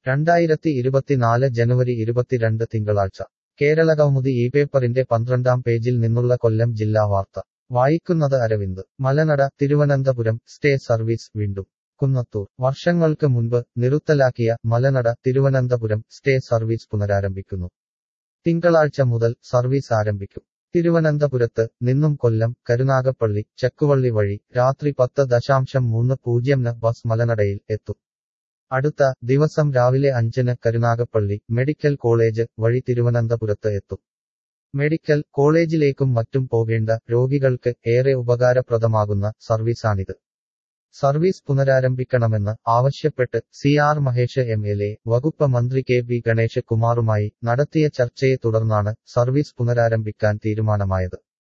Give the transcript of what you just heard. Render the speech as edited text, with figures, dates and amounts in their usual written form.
2024 ജനുവരി 22 തിങ്കളാഴ്ച കേരളകൗമുദി ഈ പേപ്പറിന്റെ 12-ാം പേജിൽ നിന്നുള്ള കൊല്ലം ജില്ലാ വാർത്ത വായിക്കുന്നത് അരവിന്ദ്. മലനട തിരുവനന്തപുരം സ്റ്റേ സർവീസ് വീണ്ടും. കുന്നത്തൂർ. വർഷങ്ങൾക്ക് മുൻപ് നിറുത്തലാക്കിയ മലനട തിരുവനന്തപുരം സ്റ്റേ സർവീസ് പുനരാരംഭിക്കുന്നു. തിങ്കളാഴ്ച മുതൽ സർവീസ് ആരംഭിക്കും. തിരുവനന്തപുരത്ത് നിന്നും കൊല്ലം കരുനാഗപ്പള്ളി ചക്കുവള്ളി വഴി രാത്രി 10:30 ബസ് മലനടയിൽ എത്തും. അടുത്ത ദിവസം രാവിലെ 5 കരുനാഗപ്പള്ളി മെഡിക്കൽ കോളേജ് വഴി തിരുവനന്തപുരത്ത് എത്തും. മെഡിക്കൽ കോളേജിലേക്കും മറ്റും പോകേണ്ട രോഗികൾക്ക് ഏറെ ഉപകാരപ്രദമാകുന്ന സർവീസാണിത്. സർവീസ് പുനരാരംഭിക്കണമെന്ന് ആവശ്യപ്പെട്ട് CR മഹേഷ് MLA വകുപ്പ് മന്ത്രി KB ഗണേഷ് കുമാറുമായി നടത്തിയ ചർച്ചയെ തുടർന്നാണ് സർവീസ് പുനരാരംഭിക്കാൻ തീരുമാനമായത്.